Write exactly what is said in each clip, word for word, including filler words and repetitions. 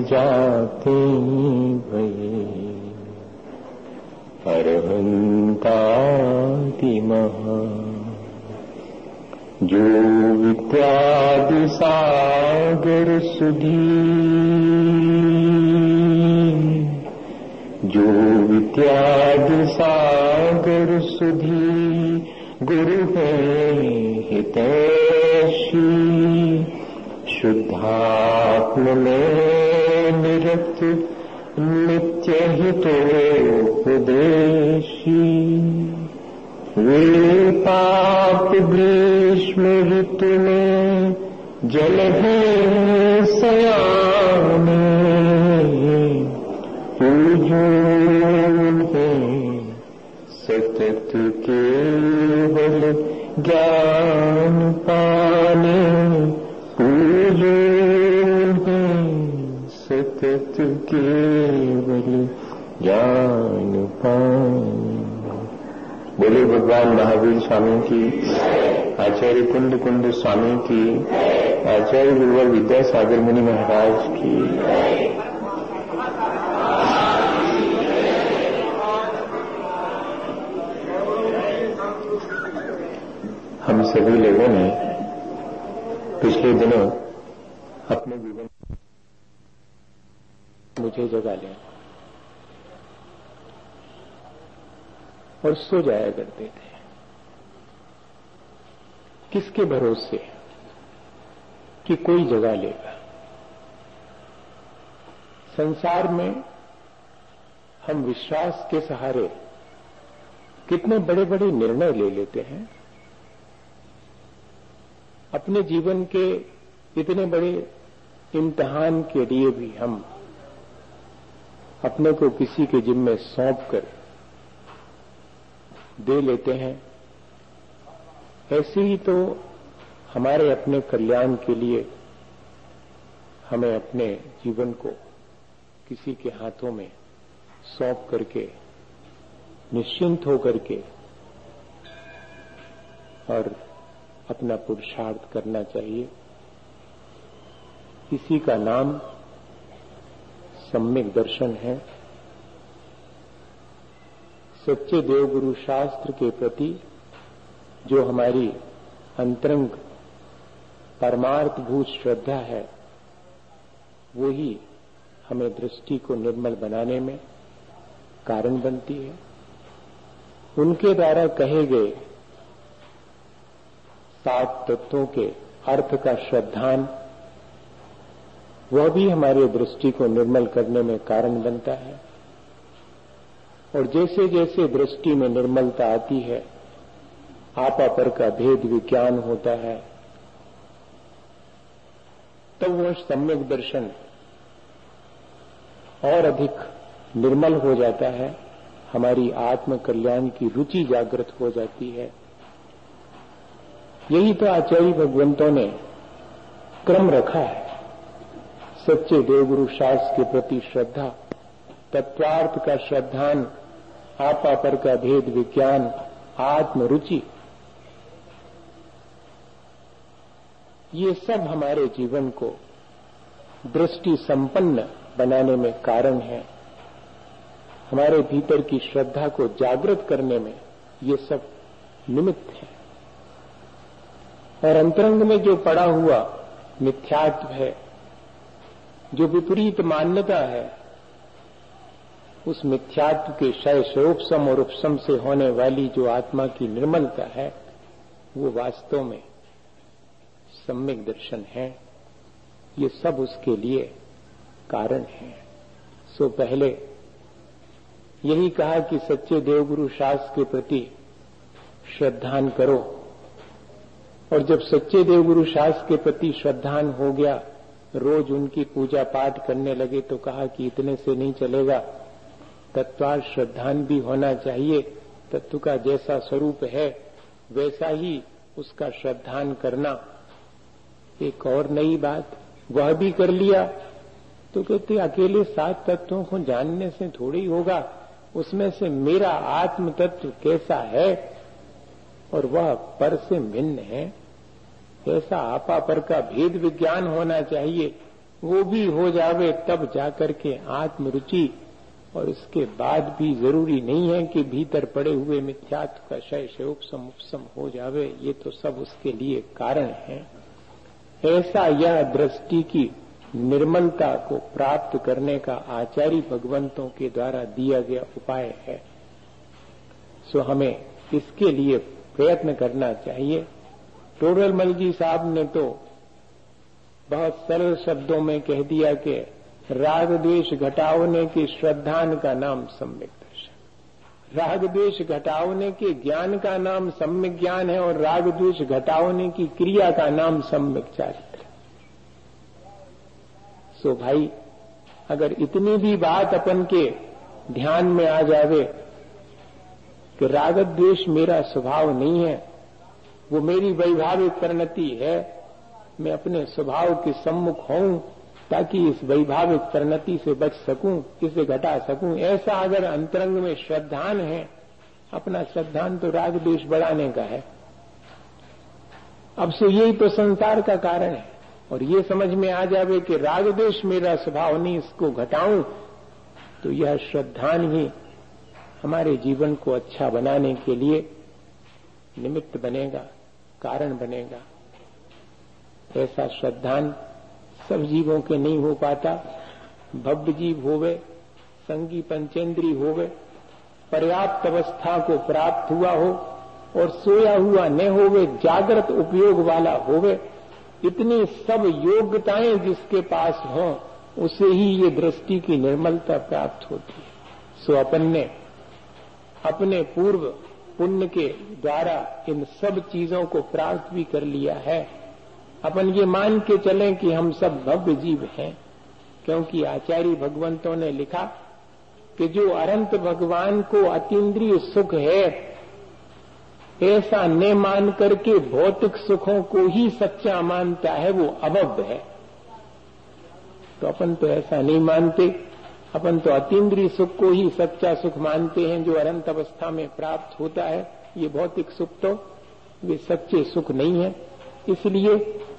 जाते भये अरहंतादि महा। जो विद्यादि सागर सुधी, जो विद्यादि सागर सुधी गुरु है हितैषी। शुद्धात्म में निरत नित्य हितोपदेशी। वे पाप ग्रीष्म ऋतु में जल है सयाने। पूजन है सतत केवल ज्ञान पाने। पूजन है सतत केवल ज्ञान पाने। बोले भगवान महावीर स्वामी की, आचार्य कुंद कुंद स्वामी की, आचार्य गुरुवर विद्यासागर मुनि महाराज की। हम सभी लोगों ने पिछले दिनों अपने जीवन मुझे जगा लिया और सो जाया करते थे। किसके भरोसे कि कोई जगा लेगा। संसार में हम विश्वास के सहारे कितने बड़े बड़े निर्णय ले लेते हैं। अपने जीवन के इतने बड़े इम्तिहान के लिए भी हम अपने को किसी के जिम्मे सौंप कर दे लेते हैं। ऐसे ही तो हमारे अपने कल्याण के लिए हमें अपने जीवन को किसी के हाथों में सौंप करके निश्चिंत होकर के और अपना पुरुषार्थ करना चाहिए। इसी का नाम सम्यक दर्शन है। सच्चे देवगुरु शास्त्र के प्रति जो हमारी अंतरंग परमार्थभूत श्रद्धा है, वो ही हमें दृष्टि को निर्मल बनाने में कारण बनती है। उनके द्वारा कहे गए सात तत्वों के अर्थ का श्रद्धान, वह भी हमारी दृष्टि को निर्मल करने में कारण बनता है। और जैसे जैसे दृष्टि में निर्मलता आती है, आपा पर का भेद विज्ञान होता है, तब वह सम्यक दर्शन और अधिक निर्मल हो जाता है। हमारी आत्म कल्याण की रुचि जागृत हो जाती है। यही तो आचार्य भगवंतों ने क्रम रखा है। सच्चे देवगुरु शास्त्र के प्रति श्रद्धा, तत्वार्थ का श्रद्धान, आपा पर का भेद विज्ञान, आत्म रुचि, ये सब हमारे जीवन को दृष्टि संपन्न बनाने में कारण है। हमारे भीतर की श्रद्धा को जागृत करने में ये सब निमित्त है। और अंतरंग में जो पड़ा हुआ मिथ्यात्व है, जो विपरीत मान्यता है, उस मिथ्यात्व के क्षय से उपशम और उपशम से होने वाली जो आत्मा की निर्मलता है, वो वास्तव में सम्यक दर्शन है। ये सब उसके लिए कारण है। सो पहले यही कहा कि सच्चे देवगुरु शास्त्र के प्रति श्रद्धान करो। और जब सच्चे देवगुरु शास्त्र के प्रति श्रद्धान हो गया, रोज उनकी पूजा पाठ करने लगे, तो कहा कि इतने से नहीं चलेगा, तत्वार्थ श्रद्धान भी होना चाहिए। तत्व का जैसा स्वरूप है वैसा ही उसका श्रद्धान करना। एक और नई बात वह भी कर लिया तो कहते अकेले सात तत्वों को जानने से थोड़ी होगा, उसमें से मेरा आत्म तत्व कैसा है और वह पर से भिन्न है, ऐसा आपा पर का भेद विज्ञान होना चाहिए। वो भी हो जावे तब जाकर के आत्मरुचि, और इसके बाद भी जरूरी नहीं है कि भीतर पड़े हुए मिथ्यात्व का क्षय क्षयोपशम उपशम हो जावे। ये तो सब उसके लिए कारण है। ऐसा यह दृष्टि की निर्मलता को प्राप्त करने का आचार्य भगवंतों के द्वारा दिया गया उपाय है। सो हमें इसके लिए प्रयत्न करना चाहिए। टोडरमल जी साहब ने तो बहुत सरल शब्दों में कह दिया कि राग द्वेष घटावने के श्रद्धान का नाम सम्यक दर्शन। राग द्वेष घटावने के ज्ञान का नाम सम्यक ज्ञान है और राग द्वेष घटावने की क्रिया का नाम सम्यक चारित्र। सो भाई, अगर इतनी भी बात अपन के ध्यान में आ जावे कि राग द्वेष मेरा स्वभाव नहीं है, वो मेरी वैभाविक परिणति है, मैं अपने स्वभाव के सम्मुख हूं ताकि इस वैभाविक परिणति से बच सकूं, इसे घटा सकूं, ऐसा अगर अंतरंग में श्रद्धान है, अपना श्रद्धान तो राग द्वेष बढ़ाने का है। अब से यही तो संसार का कारण है। और ये समझ में आ जावे कि राग द्वेष मेरा स्वभाव नहीं, इसको घटाऊं, तो यह श्रद्धान ही हमारे जीवन को अच्छा बनाने के लिए निमित्त बनेगा, कारण बनेगा। ऐसा श्रद्धान सब जीवों के नहीं हो पाता। भव्य जीव होवे, संगी पंचेंद्री होवे, पर्याप्त अवस्था को प्राप्त हुआ हो और सोया हुआ न होवे, जागृत उपयोग वाला होवे, इतनी सब योग्यताएं जिसके पास हों, उसे ही ये दृष्टि की निर्मलता प्राप्त होती है। सो अपन ने अपने पूर्व पुण्य के द्वारा इन सब चीजों को प्राप्त भी कर लिया है। अपन ये मान के चलें कि हम सब भव्य जीव हैं, क्योंकि आचार्य भगवंतों ने लिखा कि जो अनंत भगवान को अतीन्द्रिय सुख है, ऐसा न मान करके भौतिक सुखों को ही सच्चा मानता है, वो अभव्य है। तो अपन तो ऐसा नहीं मानते। अपन तो अतीन्द्रिय सुख को ही सच्चा सुख मानते हैं, जो अनंत अवस्था में प्राप्त होता है। ये भौतिक सुख तो वे सच्चे सुख नहीं है। इसलिए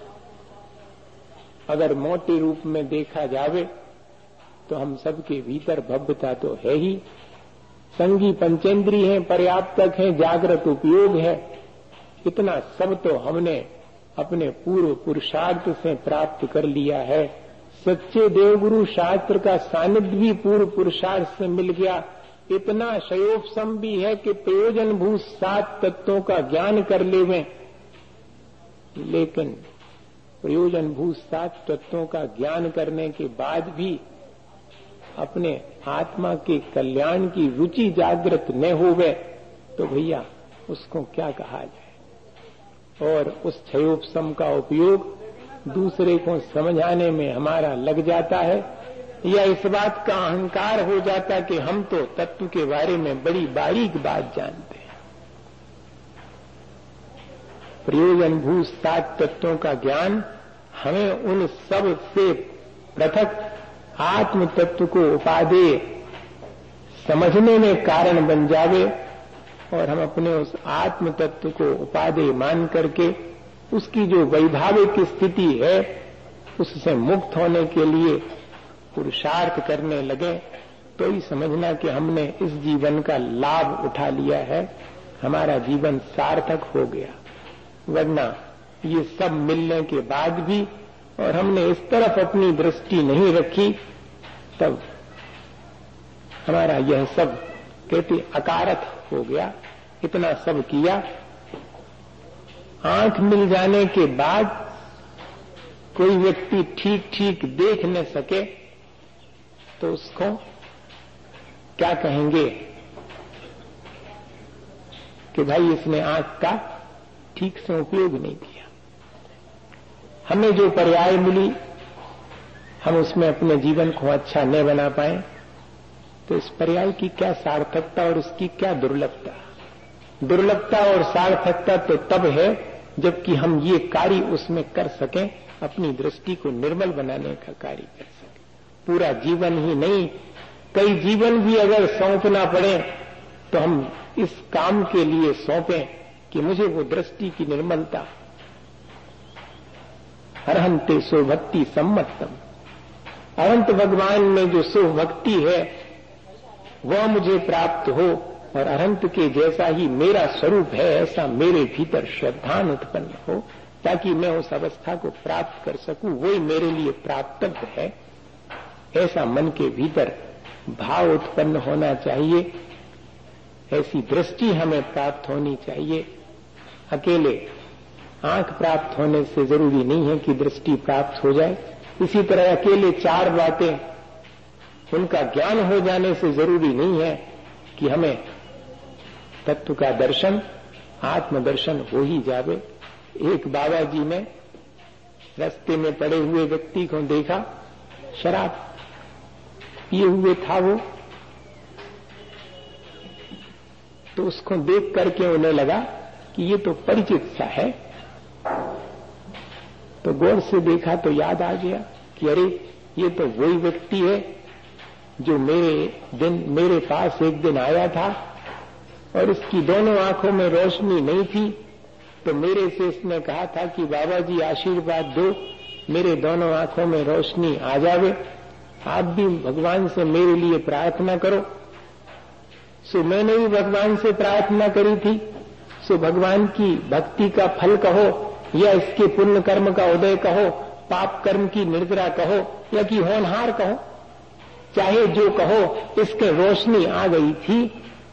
अगर मोटे रूप में देखा जावे तो हम सबके भीतर भव्यता तो है ही। संगी पंचेंद्री है, पर्याप्तक है, जागृत उपयोग है, इतना सब तो हमने अपने पूर्व पुरुषार्थ से प्राप्त कर लिया है। सच्चे देवगुरु शास्त्र का सानिध्य भी पूर्व पुरुषार्थ से मिल गया। इतना शयोपशम भी है कि प्रयोजन भूत सात तत्वों का ज्ञान कर लेवें, लेकिन प्रयोजन भूत सात तत्वों का ज्ञान करने के बाद भी अपने आत्मा के कल्याण की रुचि जागृत न होवे, तो भैया उसको क्या कहा जाए। और उस क्षयोपशम का उपयोग दूसरे को समझाने में हमारा लग जाता है, या इस बात का अहंकार हो जाता कि हम तो तत्व के बारे में बड़ी बारीक बात जानते हैं। प्रयोजन भूत सात तत्वों का ज्ञान हमें उन सब से पृथक आत्म तत्व को उपादेय समझने में कारण बन जावे, और हम अपने उस आत्म तत्व को उपादेय मान करके उसकी जो वैभाविक स्थिति है उससे मुक्त होने के लिए पुरुषार्थ करने लगे, तो ही समझना कि हमने इस जीवन का लाभ उठा लिया है, हमारा जीवन सार्थक हो गया। वरना ये सब मिलने के बाद भी और हमने इस तरफ अपनी दृष्टि नहीं रखी, तब हमारा यह सब कहते अकारक हो गया। इतना सब किया, आंख मिल जाने के बाद कोई व्यक्ति ठीक ठीक देख न सके तो उसको क्या कहेंगे कि भाई इसने आंख का ठीक से उपयोग नहीं किया। हमें जो पर्याय मिली हम उसमें अपने जीवन को अच्छा न बना पाए, तो इस पर्याय की क्या सार्थकता और उसकी क्या दुर्लभता। दुर्लभता और सार्थकता तो तब है जबकि हम ये कार्य उसमें कर सकें, अपनी दृष्टि को निर्मल बनाने का कार्य कर सकें। पूरा जीवन ही नहीं, कई जीवन भी अगर सौंपना पड़े तो हम इस काम के लिए सौंपें कि मुझे वो दृष्टि की निर्मलता। अर्हन्ते सो भक्ति सम्मतम, अनंत भगवान में जो सुख भक्ति है वह मुझे प्राप्त हो और अनंत के जैसा ही मेरा स्वरूप है ऐसा मेरे भीतर श्रद्धा उत्पन्न हो, ताकि मैं उस अवस्था को प्राप्त कर सकूं, वही मेरे लिए प्राप्तव्य है। ऐसा मन के भीतर भाव उत्पन्न होना चाहिए, ऐसी दृष्टि हमें प्राप्त होनी चाहिए। अकेले आंख प्राप्त होने से जरूरी नहीं है कि दृष्टि प्राप्त हो जाए। इसी तरह अकेले चार बातें उनका ज्ञान हो जाने से जरूरी नहीं है कि हमें तत्व का दर्शन, आत्मदर्शन हो ही जावे। एक बाबा जी ने रास्ते में पड़े हुए व्यक्ति को देखा, शराब पिए हुए था वो, तो उसको देख करके उन्हें लगा कि ये तो परिचित सा है। तो गौर से देखा तो याद आ गया कि अरे ये तो वही व्यक्ति है जो मेरे दिन मेरे पास एक दिन आया था और इसकी दोनों आंखों में रोशनी नहीं थी, तो मेरे से इसने कहा था कि बाबा जी आशीर्वाद दो, मेरे दोनों आंखों में रोशनी आ जावे, आप भी भगवान से मेरे लिए प्रार्थना करो। सो मैंने भी भगवान से प्रार्थना करी थी। सो भगवान की भक्ति का फल कहो या इसके पुण्य कर्म का उदय कहो, पाप कर्म की निर्जरा कहो या कि होनहार कहो, चाहे जो कहो, इसके रोशनी आ गई थी।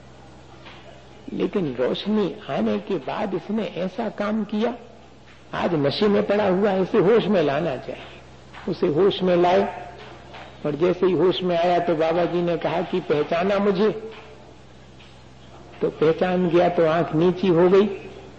लेकिन रोशनी आने के बाद इसने ऐसा काम किया, आज नशे में पड़ा हुआ है, इसे होश में लाना चाहिए। उसे होश में लाए और जैसे ही होश में आया तो बाबा जी ने कहा कि पहचाना मुझे? तो पहचान गया तो आंख नीची हो गई।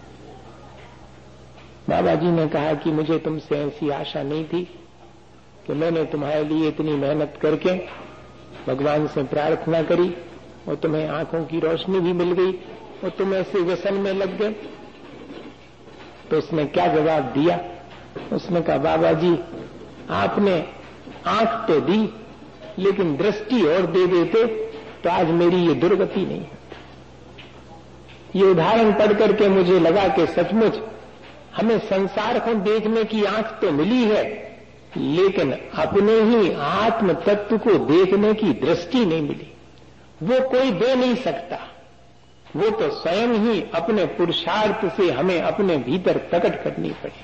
बाबा जी ने कहा कि मुझे तुमसे ऐसी आशा नहीं थी कि मैंने तुम्हारे लिए इतनी मेहनत करके भगवान से प्रार्थना करी और तुम्हें आंखों की रोशनी भी मिल गई और तुम ऐसे व्यसन में लग गए। तो उसने क्या जवाब दिया? उसने कहा बाबा जी आपने आंख तो दी लेकिन दृष्टि और दे देते तो आज मेरी ये दुर्गति नहीं होती। ये उदाहरण पढ़ करके मुझे लगा कि सचमुच हमें संसार को देखने की आंख तो मिली है, लेकिन अपने ही आत्म तत्व को देखने की दृष्टि नहीं मिली। वो कोई दे नहीं सकता, वो तो स्वयं ही अपने पुरुषार्थ से हमें अपने भीतर प्रकट करनी पड़े।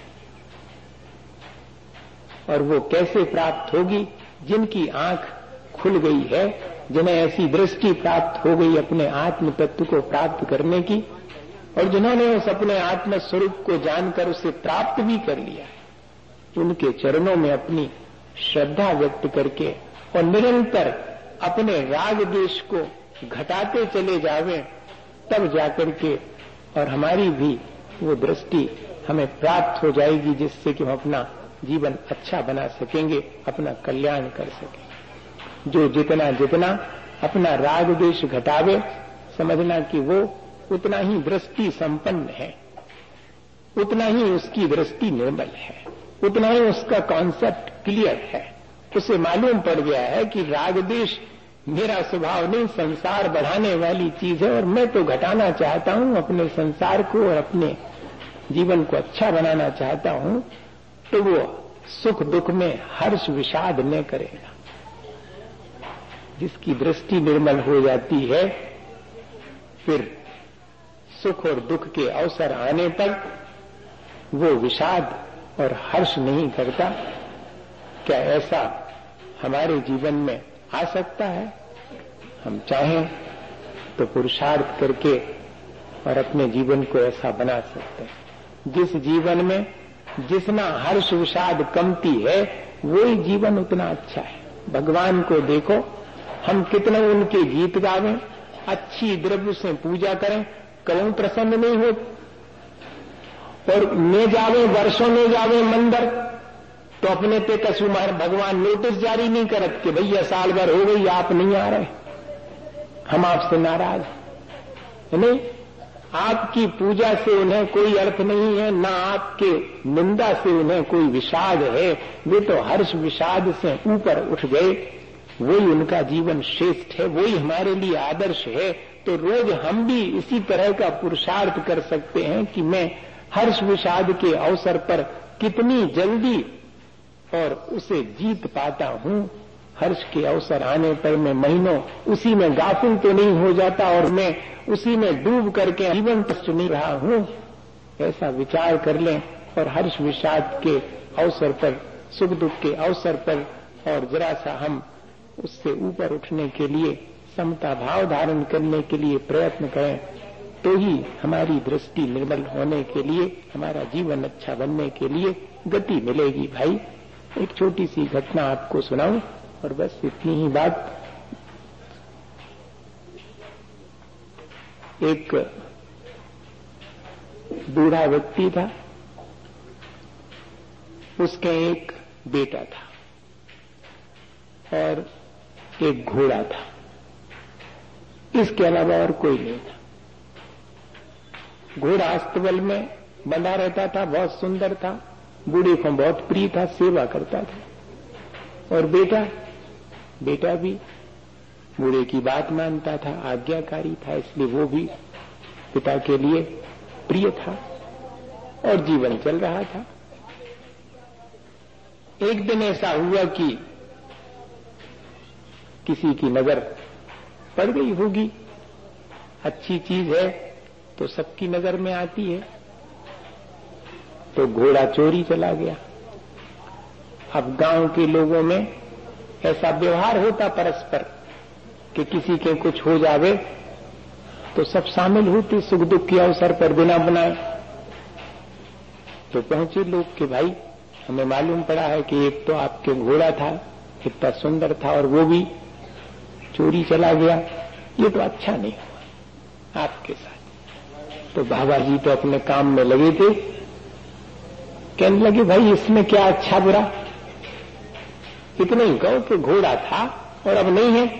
और वो कैसे प्राप्त होगी? जिनकी आंख खुल गई है, जिन्हें ऐसी दृष्टि प्राप्त हो गई अपने आत्म तत्व को प्राप्त करने की, और जिन्होंने उस अपने आत्म स्वरूप को जानकर उसे प्राप्त भी कर लिया है, उनके चरणों में अपनी श्रद्धा व्यक्त करके और निरंतर अपने राग द्वेष को घटाते चले जावें, तब जाकर के और हमारी भी वो दृष्टि हमें प्राप्त हो जाएगी, जिससे कि हम अपना जीवन अच्छा बना सकेंगे, अपना कल्याण कर सकेंगे। जो जितना जितना अपना राग द्वेष घटावे, समझना कि वो उतना ही दृष्टि संपन्न है, उतना ही उसकी दृष्टि निर्मल है, उतना ही उसका कॉन्सेप्ट क्लियर है। उसे मालूम पड़ गया है कि राग द्वेष मेरा स्वभाव नहीं, संसार बढ़ाने वाली चीज है और मैं तो घटाना चाहता हूं, अपने संसार को और अपने जीवन को अच्छा बनाना चाहता हूं। तो वो सुख दुख में हर्ष विषाद न करेगा। जिसकी दृष्टि निर्मल हो जाती है, फिर सुख और दुख के अवसर आने पर वो विषाद और हर्ष नहीं करता। क्या ऐसा हमारे जीवन में आ सकता है? हम चाहें तो पुरुषार्थ करके और अपने जीवन को ऐसा बना सकते हैं। जिस जीवन में जितना हर्ष विषाद कमती है, वही जीवन उतना अच्छा है। भगवान को देखो, हम कितने उनके गीत गावें, अच्छी द्रव्य से पूजा करें, कभी प्रसन्न नहीं हो। और ने जावे वर्षों में जावे मंदिर, तो अपने पे कसुमार भगवान नोटिस जारी नहीं करत कि भैया साल भर हो गई आप नहीं आ रहे, हम आपसे नाराज है। नहीं, आपकी पूजा से उन्हें कोई अर्थ नहीं है, ना आपके निंदा से उन्हें कोई विषाद है। वे तो हर्ष विषाद से ऊपर उठ गए, वही उनका जीवन श्रेष्ठ है, वही हमारे लिए आदर्श है। तो रोज हम भी इसी तरह का पुरुषार्थ कर सकते हैं कि मैं हर्ष विषाद के अवसर पर कितनी जल्दी और उसे जीत पाता हूं, हर्ष के अवसर आने पर मैं महीनों उसी में गाफिल तो नहीं हो जाता और मैं उसी में डूब करके जीवन कष्ट नहीं रहा हूं, ऐसा विचार कर लें और हर्ष विषाद के अवसर पर, सुख दुख के अवसर पर और जरा सा हम उससे ऊपर उठने के लिए, समता भाव धारण करने के लिए प्रयत्न करें, तो ही हमारी दृष्टि निर्मल होने के लिए, हमारा जीवन अच्छा बनने के लिए गति मिलेगी। भाई, एक छोटी सी घटना आपको सुनाऊं और बस इतनी ही बात। एक बूढ़ा व्यक्ति था, उसके एक बेटा था और एक घोड़ा था, इसके अलावा और कोई नहीं था। घोड़ा अस्तबल में बंधा रहता था, बहुत सुंदर था, बूढ़े को बहुत प्रिय था, सेवा करता था। और बेटा बेटा भी बूढ़े की बात मानता था, आज्ञाकारी था, इसलिए वो भी पिता के लिए प्रिय था और जीवन चल रहा था। एक दिन ऐसा हुआ कि किसी की नजर पड़ गई होगी, अच्छी चीज है तो सबकी नजर में आती है, तो घोड़ा चोरी चला गया। अब गांव के लोगों में ऐसा व्यवहार होता परस्पर कि किसी के कुछ हो जावे तो सब शामिल होते सुख दुख के अवसर पर बिना बनाए। तो पहुंचे लोग कि भाई, हमें मालूम पड़ा है कि एक तो आपके घोड़ा था, इतना सुंदर था, और वो भी चोरी चला गया, ये तो अच्छा नहीं हुआ आपके साथ। तो बाबा जी तो अपने काम में लगे थे, कहने लगे भाई इसमें क्या अच्छा बुरा, इतना ही कहो कि घोड़ा था और अब नहीं है।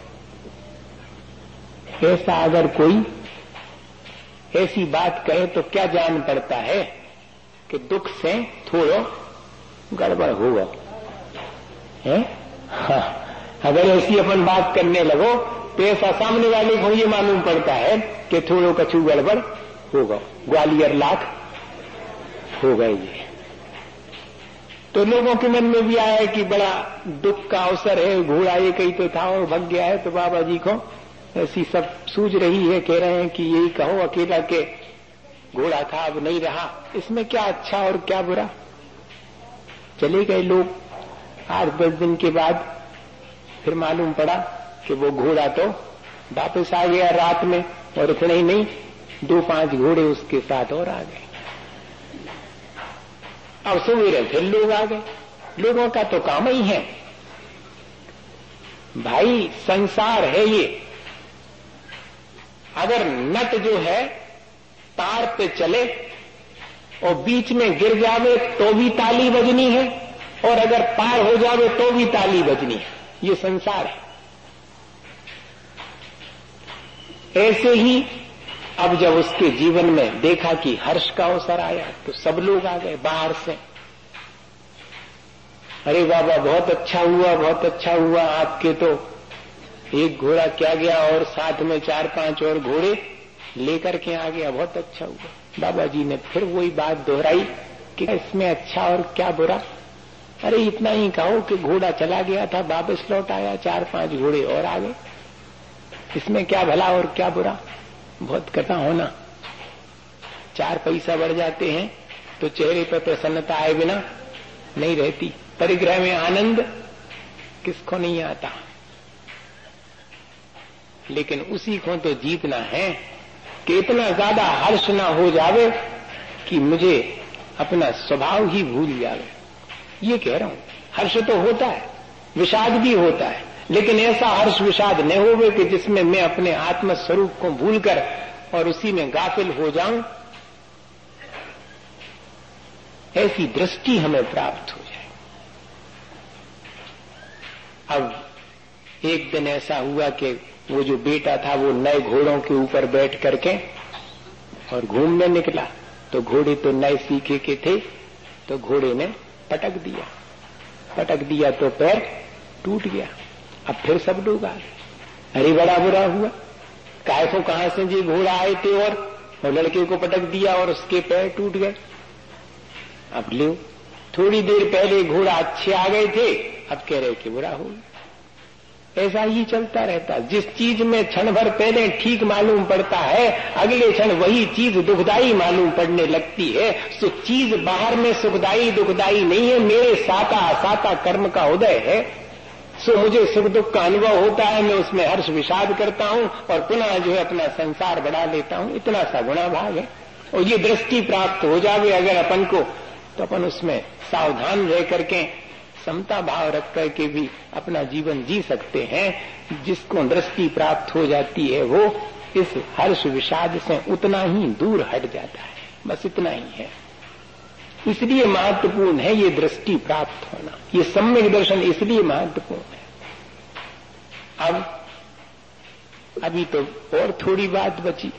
ऐसा अगर कोई ऐसी बात कहे तो क्या जान पड़ता है कि दुख से थोड़ा गड़बड़ होगा, है? हाँ, अगर ऐसी अपन बात करने लगो तो ऐसा सामने वाले को ये मालूम पड़ता है कि थोड़ो कछु गड़बड़ होगा, ग्वालियर लाख हो गए ये। तो लोगों के मन में भी आया कि बड़ा दुख का अवसर है, घोड़ा एक ही तो था और भग गया है, तो बाबा जी को ऐसी सब सूझ रही है, कह रहे हैं कि यही कहो अकेला के घोड़ा था अब नहीं रहा, इसमें क्या अच्छा और क्या बुरा। चले गए लोग। आठ दस दिन के बाद फिर मालूम पड़ा कि वो घोड़ा तो वापस आ गया रात में, और इतना ही नहीं, दो पांच घोड़े उसके साथ और आ गए। अब सवेरे फिर लोग आ गए। लोगों का तो काम ही है भाई, संसार है ये, अगर नट जो है तार पे चले और बीच में गिर जावे तो भी ताली बजनी है, और अगर पार हो जावे तो भी ताली बजनी है, ये संसार है। ऐसे ही अब जब उसके जीवन में देखा कि हर्ष का अवसर आया तो सब लोग आ गए बाहर से। अरे बाबा बहुत अच्छा हुआ, बहुत अच्छा हुआ, आपके तो एक घोड़ा क्या गया और साथ में चार पांच और घोड़े लेकर के आ गया, बहुत अच्छा हुआ। बाबा जी ने फिर वही बात दोहराई कि इसमें अच्छा और क्या बुरा। अरे इतना ही कहो कि घोड़ा चला गया था, वापस लौट आया, चार पांच घोड़े और आ गए, इसमें क्या भला और क्या बुरा। बहुत कथा होना, चार पैसा बढ़ जाते हैं तो चेहरे पर प्रसन्नता आए बिना नहीं रहती। परिग्रह में आनंद किसको नहीं आता, लेकिन उसी को तो जीतना है कि इतना ज्यादा हर्ष ना हो जावे कि मुझे अपना स्वभाव ही भूल जावे। ये कह रहा हूं, हर्ष तो होता है, विषाद भी होता है, लेकिन ऐसा हर्ष विषाद न होवे कि जिसमें मैं अपने आत्म स्वरूप को भूलकर और उसी में गाफिल हो जाऊं। ऐसी दृष्टि हमें प्राप्त हो जाए। अब एक दिन ऐसा हुआ कि वो जो बेटा था वो नए घोड़ों के ऊपर बैठ करके और घूमने निकला, तो घोड़े तो नए सीखे के थे, तो घोड़े ने पटक दिया पटक दिया तो पैर टूट गया। अब फिर सब लोग आ गए, अरे बड़ा बुरा हुआ, काय को कहां से जी घोड़ा आए थे और, और लड़के को पटक दिया और उसके पैर टूट गए। अब लो, थोड़ी देर पहले घोड़ा अच्छे आ गए थे, अब कह रहे कि बुरा हो गया। ऐसा ही चलता रहता। जिस चीज में क्षण भर पहले ठीक मालूम पड़ता है, अगले क्षण वही चीज दुखदाई मालूम पड़ने लगती है। सो चीज बाहर में सुखदाई दुखदाई नहीं है, मेरे साता असाता कर्म का उदय है। सो मुझे सुख दुख का अनुभव होता है, मैं उसमें हर्ष विषाद करता हूं और पुनः जो है अपना संसार बढ़ा लेता हूं। इतना सा गुणा भाग है। और ये दृष्टि प्राप्त हो जावे अगर अपन को, तो अपन उसमें सावधान रह करके समता भाव रख करके भी अपना जीवन जी सकते हैं। जिसको दृष्टि प्राप्त हो जाती है वो इस हर्ष विषाद से उतना ही दूर हट जाता है। बस इतना ही है। इसलिए महत्वपूर्ण है ये दृष्टि प्राप्त होना, ये सम्यक दर्शन इसलिए महत्वपूर्ण है। अब अभी तो और थोड़ी बात बची।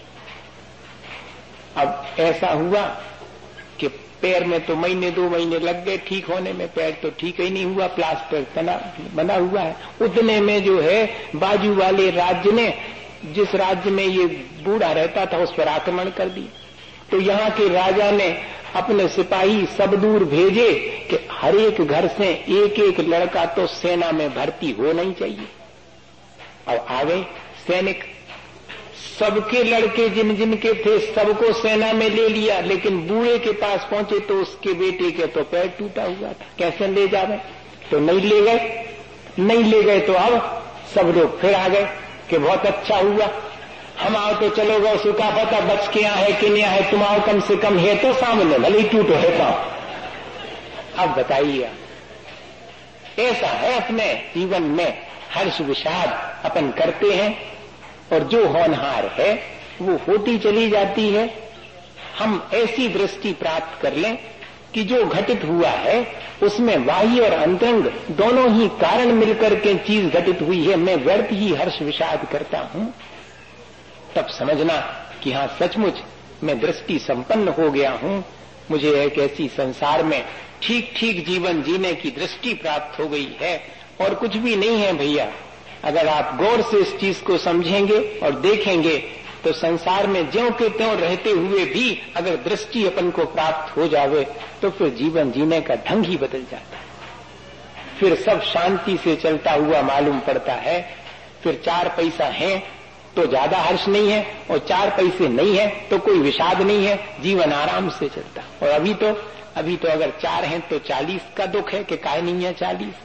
अब ऐसा हुआ कि पैर में तो महीने दो महीने लग गए ठीक होने में, पैर तो ठीक ही नहीं हुआ, प्लास्टर बना बना हुआ है। उतने में जो है बाजू वाले राज्य ने, जिस राज्य में ये बूढ़ा रहता था, उस पर आक्रमण कर दिया। तो यहाँ के राजा ने अपने सिपाही सब दूर भेजे कि हर एक घर से एक एक लड़का तो सेना में भर्ती होना ही चाहिए। अब आ गए सैनिक, सबके लड़के जिन जिन के थे सबको सेना में ले लिया, लेकिन बूढ़े के पास पहुंचे तो उसके बेटे के तो पैर टूटा हुआ था। कैसे ले जावे? तो नहीं ले गए। नहीं ले गए तो अब सब लोग फिर आ गए कि बहुत अच्छा हुआ, हम आओ तो चलो गो, सुखा पता बच के है कि नहीं है, तुम आओ कम से कम है तो सामने, भले ही टूटो है पाओ। अब बताइए, ऐसा है अपने जीवन में हर्ष विषाद अपन करते हैं और जो होनहार है वो होती चली जाती है। हम ऐसी दृष्टि प्राप्त कर लें कि जो घटित हुआ है उसमें बाह्य और अंतरंग दोनों ही कारण मिलकर के चीज घटित हुई है, मैं व्यर्थ ही हर्ष विषाद करता हूं। तब समझना कि हाँ सचमुच मैं दृष्टि संपन्न हो गया हूं, मुझे एक ऐसी संसार में ठीक ठीक जीवन जीने की दृष्टि प्राप्त हो गई है। और कुछ भी नहीं है भैया, अगर आप गौर से इस चीज को समझेंगे और देखेंगे तो संसार में ज्यों के त्यों रहते हुए भी अगर दृष्टि अपन को प्राप्त हो जावे तो फिर जीवन जीने का ढंग ही बदल जाता है। फिर सब शांति से चलता हुआ मालूम पड़ता है। फिर चार पैसा है तो ज्यादा हर्ष नहीं है और चार पैसे नहीं है तो कोई विषाद नहीं है, जीवन आराम से चलता। और अभी तो अभी तो अगर चार हैं तो चालीस का दुख है कि काहे नहीं है चालीस।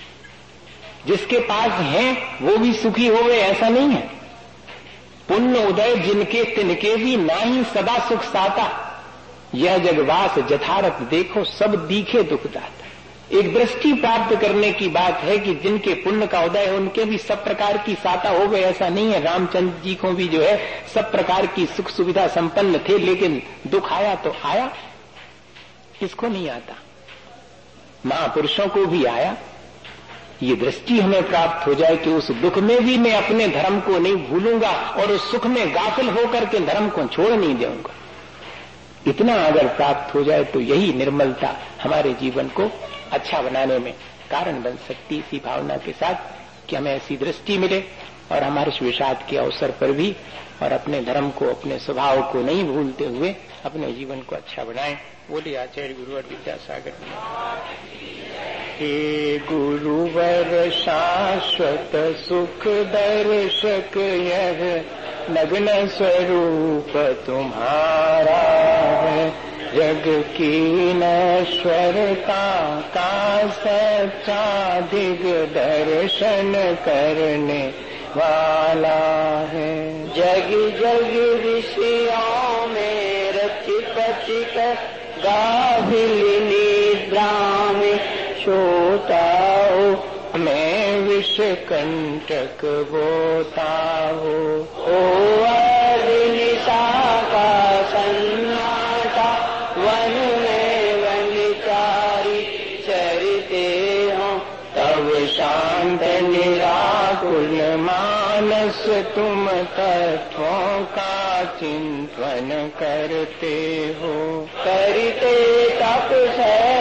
जिसके पास है वो भी सुखी हो गए ऐसा नहीं है। पुण्य उदय जिनके तिनके भी ना ही सदा सुख साता, यह जगवास जथारथ देखो सब दीखे दुखदाता। एक दृष्टि प्राप्त करने की बात है कि जिनके पुण्य का उदय है उनके भी सब प्रकार की साता हो गए ऐसा नहीं है। रामचंद्र जी को भी जो है सब प्रकार की सुख सुविधा संपन्न थे, लेकिन दुख आया तो आया, किसको नहीं आता? महापुरुषों को भी आया। ये दृष्टि हमें प्राप्त हो जाए कि उस दुख में भी मैं अपने धर्म को नहीं भूलूंगा और उस सुख में गाफिल होकर के धर्म को छोड़ नहीं दूंगा। इतना अगर प्राप्त हो जाए तो यही निर्मलता हमारे जीवन को अच्छा बनाने में कारण बन सकती। इसी भावना के साथ कि हमें ऐसी दृष्टि मिले और हमारे विषाद के अवसर पर भी और अपने धर्म को अपने स्वभाव को नहीं भूलते हुए अपने जीवन को अच्छा बनाएं। बोले आचार्य गुरुवर विद्यासागर। हे गुरुवर शाश्वत सुख दर्शक यह नग्न स्वरूप तुम्हारा है, जग की नश्वरता का सच्चा दिग दर्शन करने वाला है। जग जग ऋषियों में रचि पचि कर गाफिल निद्रा में सोता हो, मैं विष कंटक बोता हो। ओ निशा का सन्नाटा वन में वनचारी चरते हो, तब शांत निराकुल मानस तुम तत्वों का चिंतन करते हो। करते तप से